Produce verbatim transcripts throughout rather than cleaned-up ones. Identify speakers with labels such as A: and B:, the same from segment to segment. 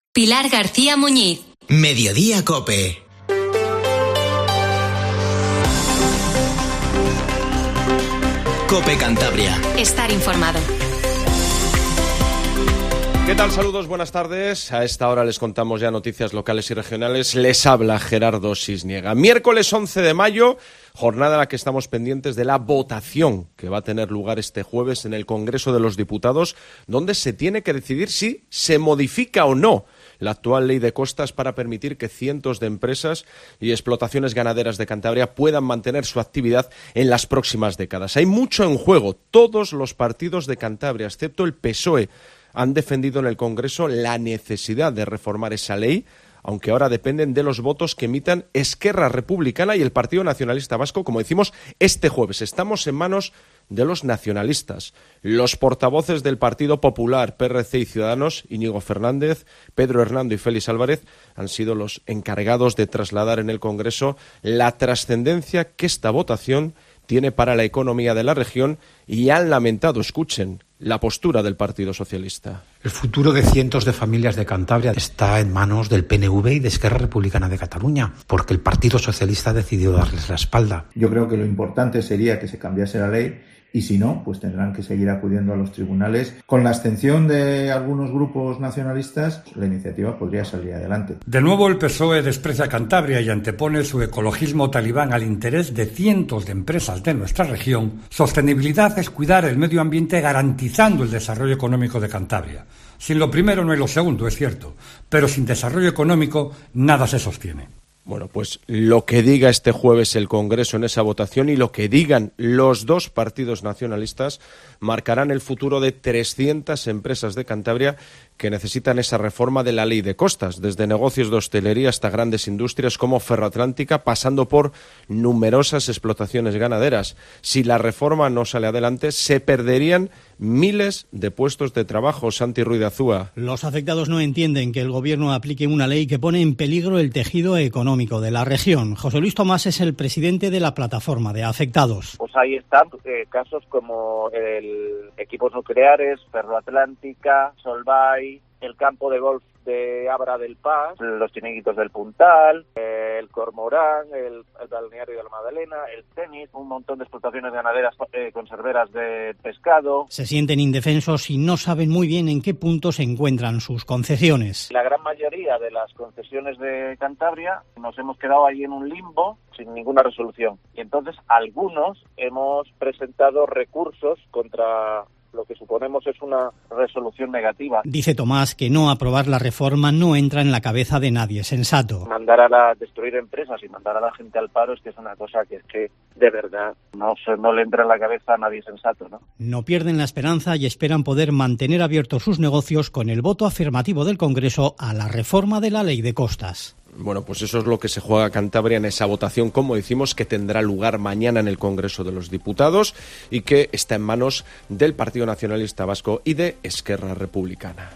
A: Pilar García Muñiz.
B: Mediodía COPE. COPE Cantabria.
A: Estar informado.
C: ¿Qué tal? Saludos, buenas tardes. A esta hora les contamos ya noticias locales y regionales. Les habla Gerardo Sisniega. Miércoles once de mayo, jornada en la que estamos pendientes de la votación que va a tener lugar este jueves en el Congreso de los Diputados, donde se tiene que decidir si se modifica o no la actual ley de costas para permitir que cientos de empresas y explotaciones ganaderas de Cantabria puedan mantener su actividad en las próximas décadas. Hay mucho en juego. Todos los partidos de Cantabria, excepto el P S O E, han defendido en el Congreso la necesidad de reformar esa ley, aunque ahora dependen de los votos que emitan Esquerra Republicana y el Partido Nacionalista Vasco, como decimos, este jueves. Estamos en manos de los nacionalistas. Los portavoces del Partido Popular, P R C y Ciudadanos, Íñigo Fernández, Pedro Hernando y Félix Álvarez, han sido los encargados de trasladar en el Congreso la trascendencia que esta votación tiene para la economía de la región y han lamentado, escuchen, la postura del Partido Socialista.
D: El futuro de cientos de familias de Cantabria está en manos del P N V y de Esquerra Republicana de Cataluña, porque el Partido Socialista ha decidido darles la espalda.
E: Yo creo que lo importante sería que se cambiase la ley y si no, pues tendrán que seguir acudiendo a los tribunales. Con la abstención de algunos grupos nacionalistas, la iniciativa podría salir adelante.
F: De nuevo el P S O E desprecia Cantabria y antepone su ecologismo talibán al interés de cientos de empresas de nuestra región. Sostenibilidad es cuidar el medio ambiente garantizando el desarrollo económico de Cantabria. Sin lo primero no hay lo segundo, es cierto, pero sin desarrollo económico nada se sostiene.
C: Bueno, pues lo que diga este jueves el Congreso en esa votación y lo que digan los dos partidos nacionalistas marcarán el futuro de trescientas empresas de Cantabria que necesitan esa reforma de la ley de costas, desde negocios de hostelería hasta grandes industrias como Ferroatlántica, pasando por numerosas explotaciones ganaderas. Si la reforma no sale adelante, se perderían miles de puestos de trabajo. Santi Ruiz de Azúa.
G: Los afectados no entienden que el Gobierno aplique una ley que pone en peligro el tejido económico de la región. José Luis Tomás es el presidente de la plataforma de afectados.
H: Pues ahí están eh, casos como el equipos nucleares, Ferroatlántica, Solvay, el campo de golf de Abra del Paz, los chiringuitos del Puntal, el Cormorán, el, el balneario de la Magdalena, el tenis, un montón de explotaciones ganaderas eh, conserveras de pescado.
G: Se sienten indefensos y no saben muy bien en qué punto se encuentran sus concesiones.
H: La gran mayoría de las concesiones de Cantabria nos hemos quedado ahí en un limbo sin ninguna resolución. Y entonces algunos hemos presentado recursos contra lo que suponemos es una resolución negativa.
G: Dice Tomás que no aprobar la reforma no entra en la cabeza de nadie sensato.
H: Mandar a la, destruir empresas y mandar a la gente al paro es que es una cosa que es que de verdad no, no le entra en la cabeza a nadie sensato, ¿no?
G: No pierden la esperanza y esperan poder mantener abiertos sus negocios con el voto afirmativo del Congreso a la reforma de la ley de costas.
C: Bueno, pues eso es lo que se juega Cantabria en esa votación, como decimos, que tendrá lugar mañana en el Congreso de los Diputados y que está en manos del Partido Nacionalista Vasco y de Esquerra Republicana.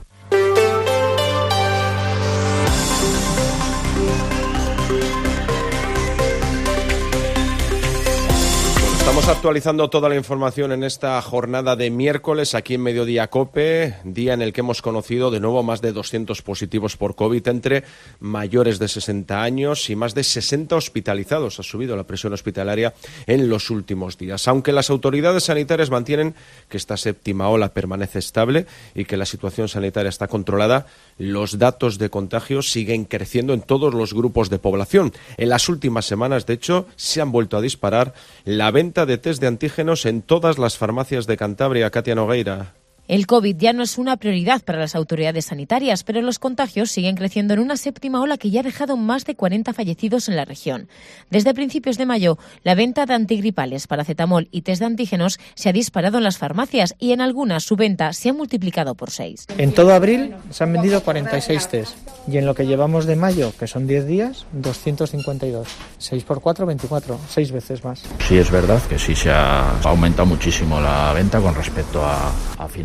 C: Estamos actualizando toda la información en esta jornada de miércoles aquí en Mediodía COPE, día en el que hemos conocido de nuevo más de doscientos positivos por COVID entre mayores de sesenta años y más de sesenta hospitalizados. Ha subido la presión hospitalaria en los últimos días. Aunque las autoridades sanitarias mantienen que esta séptima ola permanece estable y que la situación sanitaria está controlada, los datos de contagio siguen creciendo en todos los grupos de población. En las últimas semanas, de hecho, se han vuelto a disparar la venta de test de antígenos en todas las farmacias de Cantabria. Katia Nogueira.
I: El COVID ya no es una prioridad para las autoridades sanitarias, pero los contagios siguen creciendo en una séptima ola que ya ha dejado más de cuarenta fallecidos en la región. Desde principios de mayo, la venta de antigripales, paracetamol y test de antígenos se ha disparado en las farmacias y en algunas su venta se ha multiplicado por seis.
J: En todo abril se han vendido cuarenta y seis test y en lo que llevamos de mayo, que son diez días, doscientos cincuenta y dos. seis por cuatro, veinticuatro, seis veces más.
K: Sí, es verdad que sí se ha aumentado muchísimo la venta con respecto a, a finales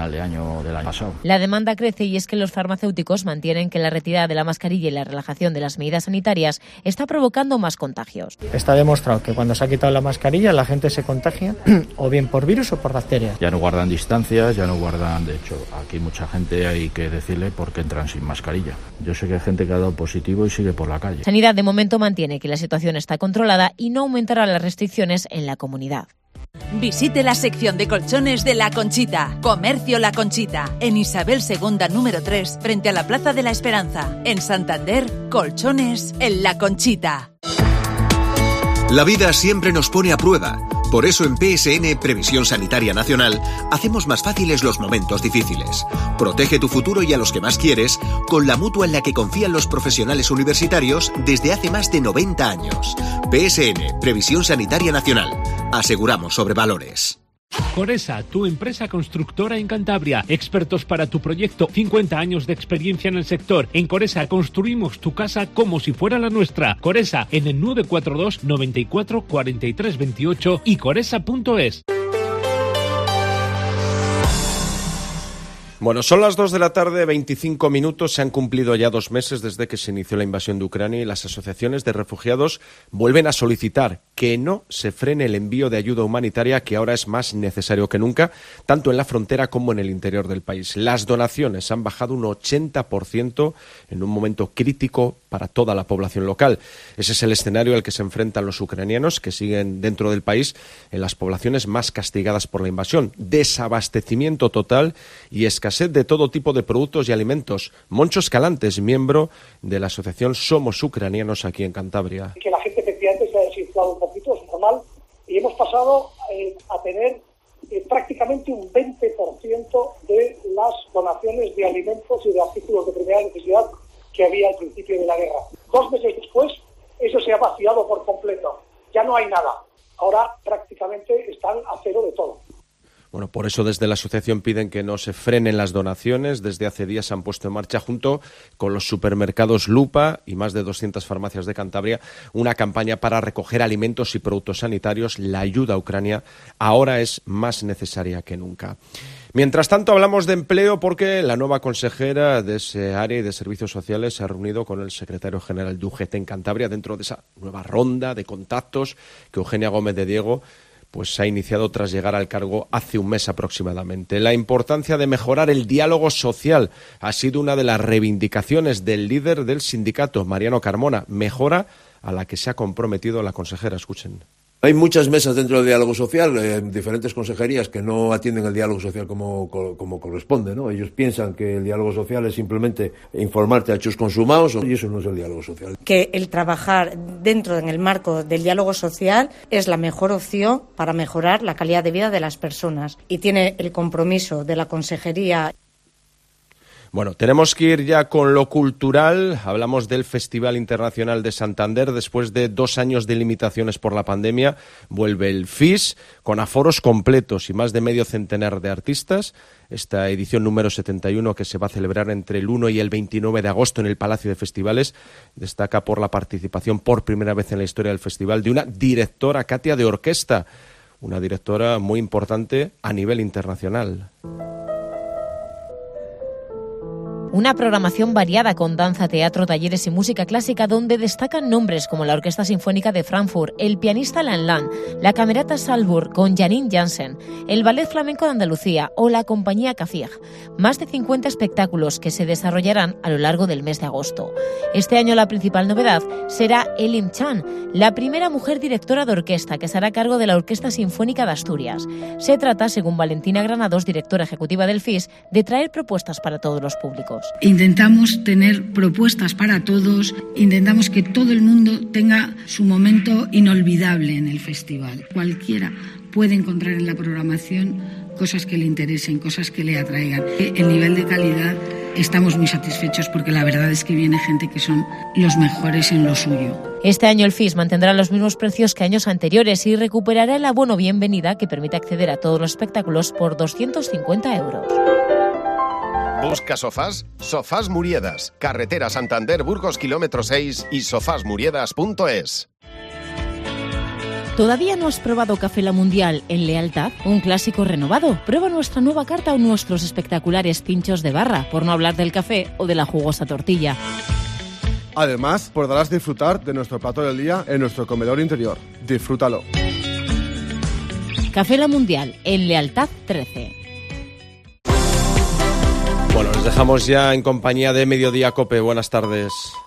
K: final de año del año pasado.
I: La demanda crece y es que los farmacéuticos mantienen que la retirada de la mascarilla y la relajación de las medidas sanitarias está provocando más contagios.
J: Está demostrado que cuando se ha quitado la mascarilla la gente se contagia o bien por virus o por bacterias.
K: Ya no guardan distancias, ya no guardan, de hecho, aquí mucha gente hay que decirle por qué entran sin mascarilla. Yo sé que hay gente que ha dado positivo y sigue por la calle.
I: Sanidad de momento mantiene que la situación está controlada y no aumentará las restricciones en la comunidad.
L: Visite la sección de colchones de La Conchita. Comercio La Conchita. En Isabel segunda número tres, frente a la Plaza de la Esperanza. En Santander, colchones en La Conchita.
M: La vida siempre nos pone a prueba. Por eso en P S N, Previsión Sanitaria Nacional, hacemos más fáciles los momentos difíciles. Protege tu futuro y a los que más quieres con la mutua en la que confían los profesionales universitarios desde hace más de noventa años. P S N, Previsión Sanitaria Nacional. Aseguramos sobre valores.
N: Coresa, tu empresa constructora en Cantabria. Expertos para tu proyecto, cincuenta años de experiencia en el sector. En Coresa construimos tu casa como si fuera la nuestra. Coresa en el nueve cuatro dos, noventa y cuatro, cuarenta y tres veintiocho y coresa punto es.
C: Bueno, son las dos de la tarde, veinticinco minutos. Se han cumplido ya dos meses desde que se inició la invasión de Ucrania y las asociaciones de refugiados vuelven a solicitar que no se frene el envío de ayuda humanitaria, que ahora es más necesario que nunca, tanto en la frontera como en el interior del país. Las donaciones han bajado un ochenta por ciento en un momento crítico para toda la población local. Ese es el escenario al que se enfrentan los ucranianos que siguen dentro del país en las poblaciones más castigadas por la invasión. Desabastecimiento total y escasez de todo tipo de productos y alimentos. Moncho Escalante es miembro de la asociación Somos Ucranianos aquí en Cantabria.
O: Que la gente efectivamente se ha desinflado un poquito, es normal, y hemos pasado eh, a tener eh, prácticamente un veinte por ciento de las donaciones de alimentos y de artículos de primera necesidad que había al principio de la guerra. Dos meses después, eso se ha vaciado por completo. Ya no hay nada. Ahora prácticamente están a cero de todo.
C: Bueno, por eso desde la asociación piden que no se frenen las donaciones. Desde hace días se han puesto en marcha, junto con los supermercados Lupa y más de doscientas farmacias de Cantabria, una campaña para recoger alimentos y productos sanitarios. La ayuda a Ucrania ahora es más necesaria que nunca. Mientras tanto, hablamos de empleo porque la nueva consejera de ese área y de servicios sociales se ha reunido con el secretario general de U G T en Cantabria dentro de esa nueva ronda de contactos que Eugenia Gómez de Diego pues se ha iniciado tras llegar al cargo hace un mes aproximadamente. La importancia de mejorar el diálogo social ha sido una de las reivindicaciones del líder del sindicato, Mariano Carmona, mejora a la que se ha comprometido la consejera. Escuchen.
P: Hay muchas mesas dentro del diálogo social, eh, diferentes consejerías que no atienden el diálogo social como, como corresponde, ¿no? Ellos piensan que el diálogo social es simplemente informarte a chus consumados, y eso no es el diálogo social.
Q: Que el trabajar dentro, en el marco del diálogo social, es la mejor opción para mejorar la calidad de vida de las personas, y tiene el compromiso de la consejería.
C: Bueno, tenemos que ir ya con lo cultural. Hablamos del Festival Internacional de Santander. Después de dos años de limitaciones por la pandemia, vuelve el F I S con aforos completos y más de medio centenar de artistas. Esta edición número setenta y uno, que se va a celebrar entre el uno y el veintinueve de agosto en el Palacio de Festivales, destaca por la participación por primera vez en la historia del festival de una directora, Katia, de orquesta, una directora muy importante a nivel internacional.
I: Una programación variada con danza, teatro, talleres y música clásica donde destacan nombres como la Orquesta Sinfónica de Frankfurt, el pianista Lan Lan, la Camerata Salzburg con Janine Jansen, el Ballet Flamenco de Andalucía o la Compañía Cafig. Más de cincuenta espectáculos que se desarrollarán a lo largo del mes de agosto. Este año la principal novedad será Elim Chan, la primera mujer directora de orquesta que se hará cargo de la Orquesta Sinfónica de Asturias. Se trata, según Valentina Granados, directora ejecutiva del F I S, de traer propuestas para todos los públicos.
R: Intentamos tener propuestas para todos, intentamos que todo el mundo tenga su momento inolvidable en el festival. Cualquiera puede encontrar en la programación cosas que le interesen, cosas que le atraigan. El nivel de calidad, estamos muy satisfechos porque la verdad es que viene gente que son los mejores en lo suyo.
I: Este año el F I S mantendrá los mismos precios que años anteriores y recuperará el abono bienvenida que permite acceder a todos los espectáculos por doscientos cincuenta euros.
S: ¿Busca sofás? Sofás Muriedas, carretera Santander Burgos kilómetro seis y sofás muriedas punto es.
I: ¿Todavía no has probado Café La Mundial en Lealtad? Un clásico renovado. Prueba nuestra nueva carta o nuestros espectaculares pinchos de barra, por no hablar del café o de la jugosa tortilla.
T: Además, podrás disfrutar de nuestro plato del día en nuestro comedor interior. Disfrútalo.
I: Café La Mundial en Lealtad trece.
C: Bueno, les dejamos ya en compañía de Mediodía Cope. Buenas tardes.